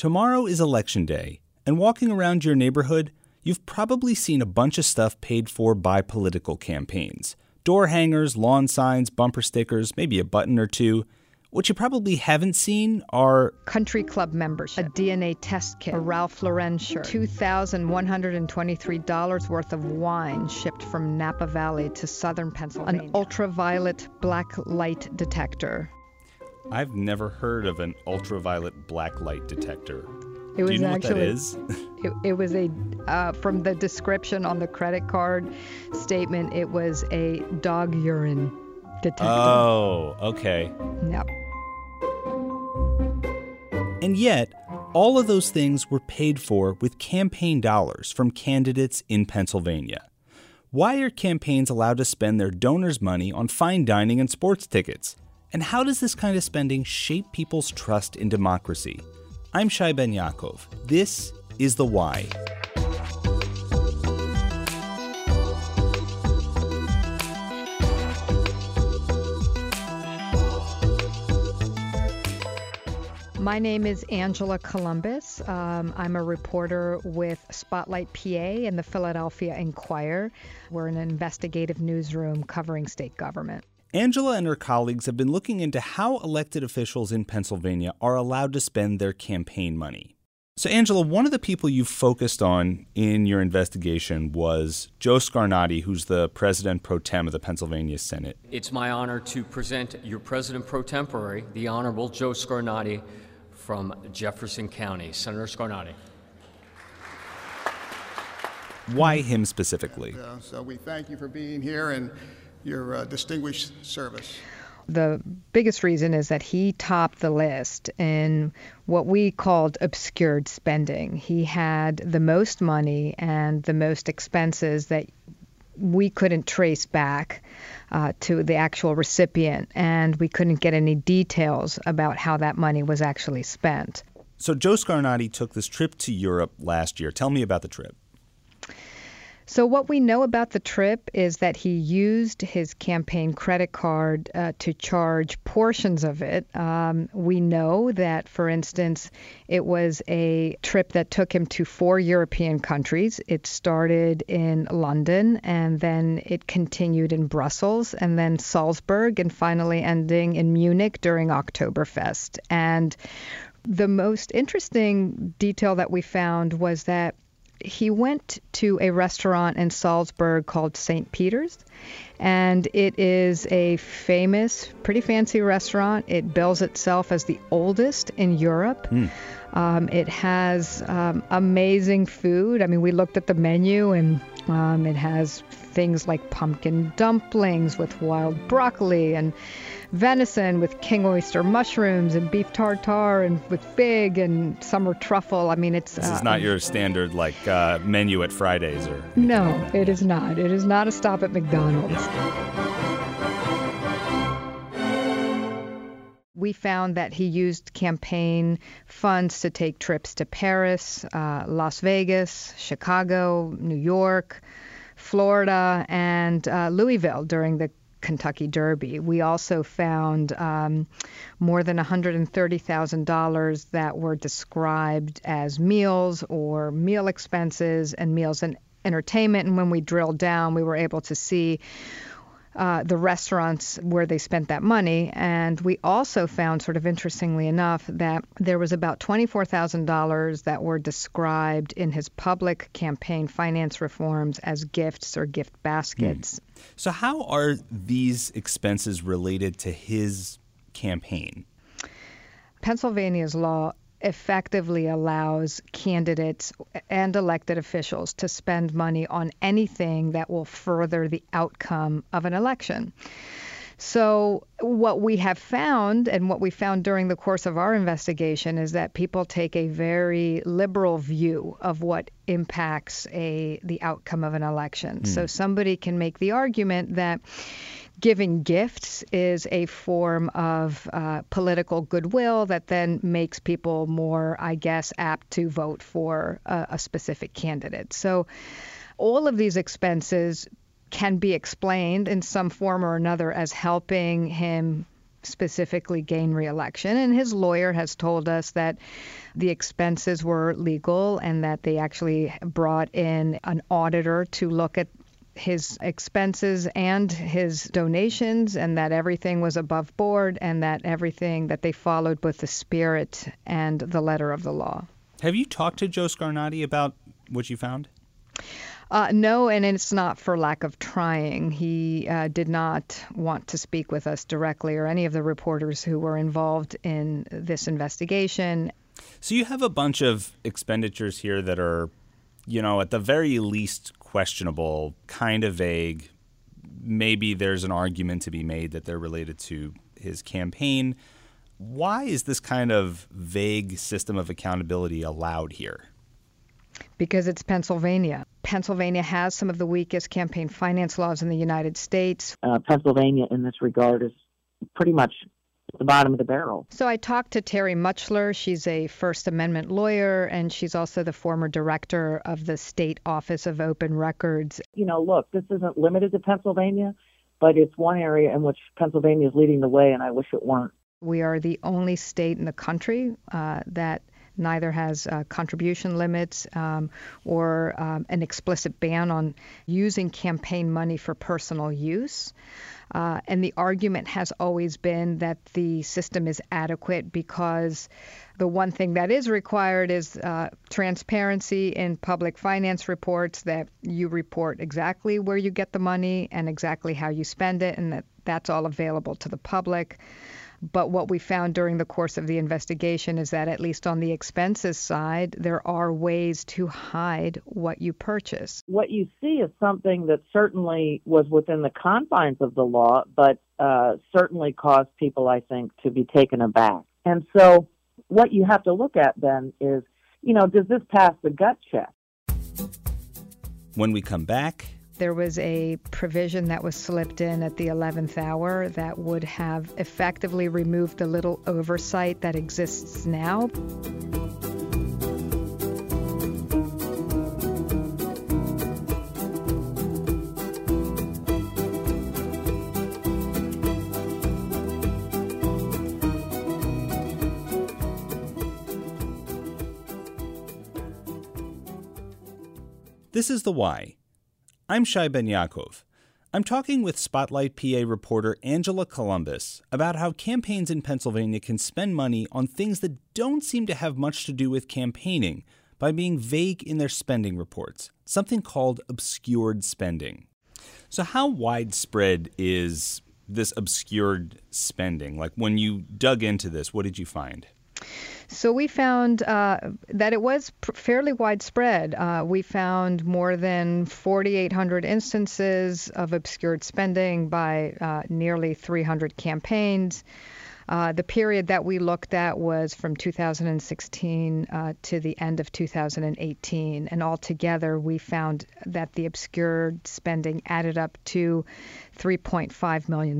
Tomorrow is Election Day, and walking around your neighborhood, you've probably seen a bunch of stuff paid for by political campaigns. Door hangers, lawn signs, bumper stickers, maybe a button or two. What you probably haven't seen are country club membership, a DNA test kit, a Ralph Lauren shirt, $2,123 worth of wine shipped from Napa Valley to southern Pennsylvania, an ultraviolet black light detector. I've never heard of an ultraviolet black light detector. It was Do you know actually, what that is? it was from the description on the credit card statement, it was a dog urine detector. Oh, okay. Yep. And yet, all of those things were paid for with campaign dollars from candidates in Pennsylvania. Why are campaigns allowed to spend their donors' money on fine dining and sports tickets? And how does this kind of spending shape people's trust in democracy? I'm Shai Ben Yaakov. This is The Why. My name is Angela Columbus. I'm a reporter with Spotlight PA and the Philadelphia Inquirer. We're an investigative newsroom covering state government. Angela and her colleagues have been looking into how elected officials in Pennsylvania are allowed to spend their campaign money. So, Angela, one of the people you focused on in your investigation was Joe Scarnati, who's the president pro tem of the Pennsylvania Senate. It's my honor to present your president pro tempore, the Honorable Joe Scarnati from Jefferson County. Senator Scarnati. Why him specifically? So we thank you for being here and your distinguished service. The biggest reason is that he topped the list in what we called obscured spending. He had the most money and the most expenses that we couldn't trace back to the actual recipient, and we couldn't get any details about how that money was actually spent. So Joe Scarnati took this trip to Europe last year. Tell me about the trip. So what we know about the trip is that he used his campaign credit card to charge portions of it. We know that, for instance, it was a trip that took him to 4 European countries. It started in London, and then it continued in Brussels, and then Salzburg, and finally ending in Munich during Oktoberfest. And the most interesting detail that we found was that he went to a restaurant in Salzburg called St. Peter's, and it is a famous, pretty fancy restaurant. It bills itself as the oldest in Europe. It has amazing food. I mean, we looked at the menu, and it has things like pumpkin dumplings with wild broccoli and venison with king oyster mushrooms and beef tartare and with fig and summer truffle. I mean, it's... This is not your standard, menu at Fridays or... No, it is not. It is not a stop at McDonald's. We found that he used campaign funds to take trips to Paris, Las Vegas, Chicago, New York, Florida, and Louisville during the Kentucky Derby. We also found more than $130,000 that were described as meals or meal expenses and meals and entertainment. And when we drilled down, we were able to see the restaurants where they spent that money. And we also found, sort of interestingly enough, that there was about $24,000 that were described in his public campaign finance reforms as gifts or gift baskets. So how are these expenses related to his campaign? Pennsylvania's law effectively allows candidates and elected officials to spend money on anything that will further the outcome of an election. So what we have found, and what we found during the course of our investigation, is that people take a very liberal view of what impacts the outcome of an election. So somebody can make the argument that giving gifts is a form of political goodwill that then makes people more, I guess, apt to vote for a specific candidate. So all of these expenses can be explained in some form or another as helping him specifically gain re-election. And his lawyer has told us that the expenses were legal and that they actually brought in an auditor to look at his expenses and his donations, and that everything was above board, and that everything that they followed both the spirit and the letter of the law. Have you talked to Joe Scarnati about what you found? No, and it's not for lack of trying. He did not want to speak with us directly or any of the reporters who were involved in this investigation. So you have a bunch of expenditures here that are, at the very least questionable, kind of vague. Maybe there's an argument to be made that they're related to his campaign. Why is this kind of vague system of accountability allowed here? Because it's Pennsylvania. Pennsylvania has some of the weakest campaign finance laws in the United States. Pennsylvania, in this regard, is pretty much at the bottom of the barrel. So I talked to Terry Muchler. She's a First Amendment lawyer, and she's also the former director of the State Office of Open Records. Look, this isn't limited to Pennsylvania, but it's one area in which Pennsylvania is leading the way, and I wish it weren't. We are the only state in the country that neither has contribution limits or an explicit ban on using campaign money for personal use. And the argument has always been that the system is adequate because the one thing that is required is transparency in public finance reports, that you report exactly where you get the money and exactly how you spend it, and that's all available to the public. But what we found during the course of the investigation is that, at least on the expenses side, there are ways to hide what you purchase. What you see is something that certainly was within the confines of the law, but certainly caused people, I think, to be taken aback. And so what you have to look at then is, does this pass the gut check? When we come back, there was a provision that was slipped in at the 11th hour that would have effectively removed the little oversight that exists now. This is The Why. I'm Shai Ben Yaakov. I'm talking with Spotlight PA reporter Angela Columbus about how campaigns in Pennsylvania can spend money on things that don't seem to have much to do with campaigning by being vague in their spending reports, something called obscured spending. So how widespread is this obscured spending? Like, when you dug into this, what did you find? So we found that it was fairly widespread. We found more than 4,800 instances of obscured spending by nearly 300 campaigns. The period that we looked at was from 2016 to the end of 2018. And altogether, we found that the obscured spending added up to $3.5 million.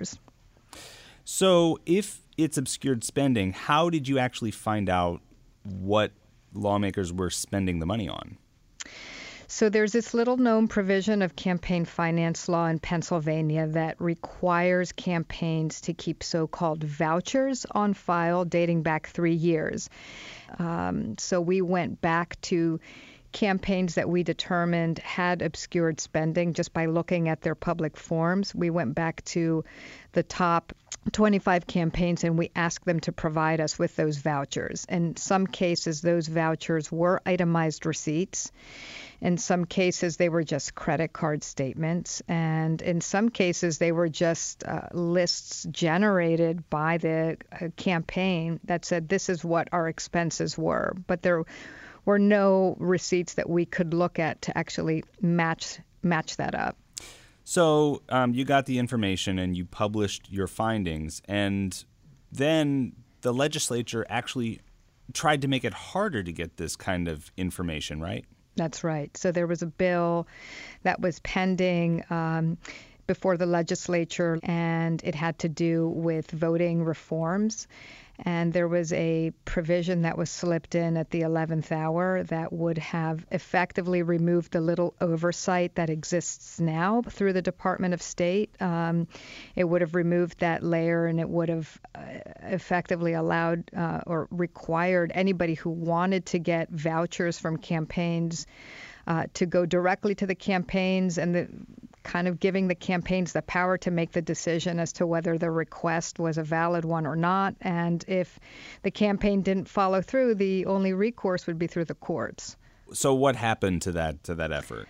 So if it's obscured spending, how did you actually find out what lawmakers were spending the money on? So there's this little known provision of campaign finance law in Pennsylvania that requires campaigns to keep so-called vouchers on file dating back 3 years. So we went back to campaigns that we determined had obscured spending just by looking at their public forms. We went back to the top 25 campaigns and we asked them to provide us with those vouchers. In some cases, those vouchers were itemized receipts. In some cases, they were just credit card statements. And in some cases, they were just lists generated by the campaign that said, this is what our expenses were. But there were no receipts that we could look at to actually match that up. So you got the information and you published your findings, and then the legislature actually tried to make it harder to get this kind of information, right? That's right. So there was a bill that was pending before the legislature, and it had to do with voting reforms. And there was a provision that was slipped in at the 11th hour that would have effectively removed the little oversight that exists now through the Department of State. It would have removed that layer, and it would have effectively allowed or required anybody who wanted to get vouchers from campaigns to go directly to the campaigns, and kind of giving the campaigns the power to make the decision as to whether the request was a valid one or not. And if the campaign didn't follow through, the only recourse would be through the courts. So what happened to that effort?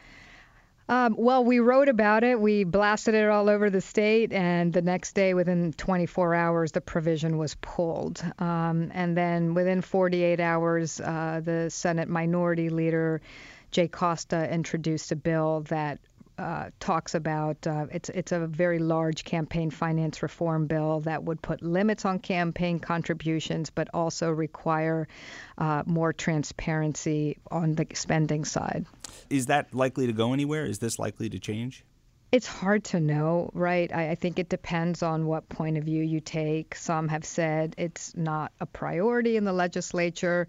Well, we wrote about it. We blasted it all over the state, and the next day, within 24 hours, the provision was pulled. And then within 48 hours, the Senate Minority Leader, Jay Costa, introduced a bill that talks about it's a very large campaign finance reform bill that would put limits on campaign contributions, but also require more transparency on the spending side. Is that likely to go anywhere? Is this likely to change? It's hard to know, right? I think it depends on what point of view you take. Some have said it's not a priority in the legislature.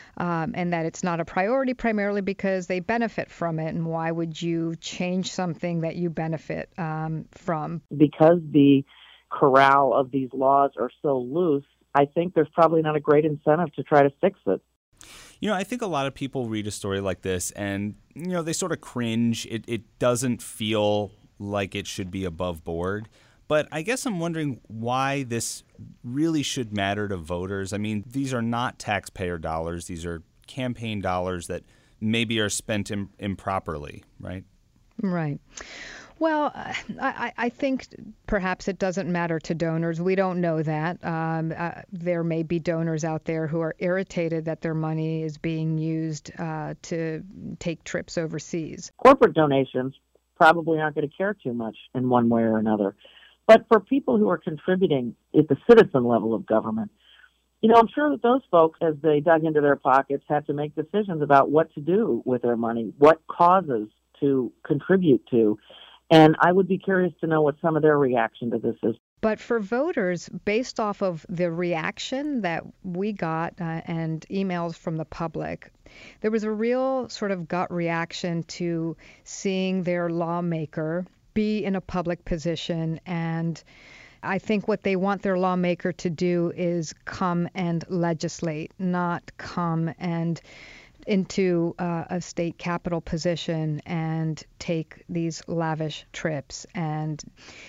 And that it's not a priority primarily because they benefit from it. And why would you change something that you benefit from? Because the corral of these laws are so loose, I think there's probably not a great incentive to try to fix it. You know, I think a lot of people read a story like this and, they sort of cringe. It doesn't feel like it should be above board. But I guess I'm wondering why this really should matter to voters. I mean, these are not taxpayer dollars. These are campaign dollars that maybe are spent improperly, right? Right. Well, I think perhaps it doesn't matter to donors. We don't know that. There may be donors out there who are irritated that their money is being used to take trips overseas. Corporate donations probably aren't going to care too much in one way or another. But for people who are contributing at the citizen level of government, I'm sure that those folks, as they dug into their pockets, had to make decisions about what to do with their money, what causes to contribute to. And I would be curious to know what some of their reaction to this is. But for voters, based off of the reaction that we got and emails from the public, there was a real sort of gut reaction to seeing their lawmaker be in a public position. And I think what they want their lawmaker to do is come and legislate, not come and into a state capitol position and take these lavish trips and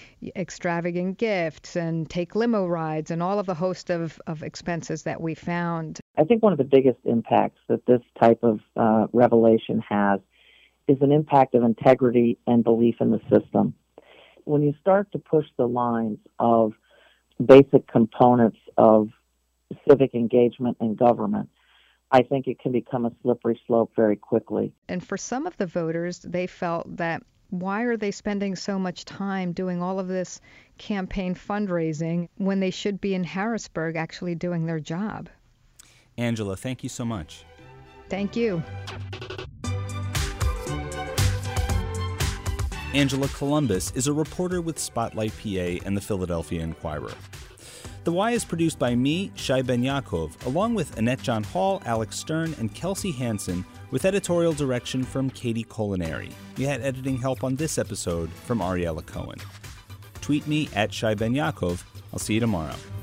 extravagant gifts and take limo rides and all of the host of expenses that we found. I think one of the biggest impacts that this type of revelation has is an impact of integrity and belief in the system. When you start to push the lines of basic components of civic engagement and government, I think it can become a slippery slope very quickly. And for some of the voters, they felt that why are they spending so much time doing all of this campaign fundraising when they should be in Harrisburg actually doing their job? Angela, thank you so much. Thank you. Angela Columbus is a reporter with Spotlight PA and the Philadelphia Inquirer. The Why is produced by me, Shai Ben-Yaakov, along with Annette John Hall, Alex Stern, and Kelsey Hansen, with editorial direction from Katie Colinari. We had editing help on this episode from Ariella Cohen. Tweet me at Shai Ben-Yaakov. I'll see you tomorrow.